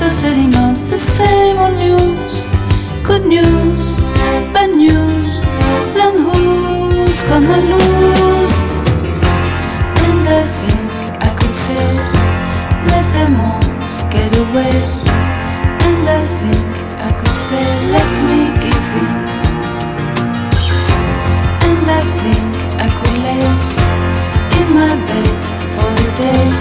newspapers telling us the same old news. Good news, bad news, learn who's gonna lose. And I think I could say, let them all get away. And I think I could say, let me give in. And I think I could lay in my bed for the day.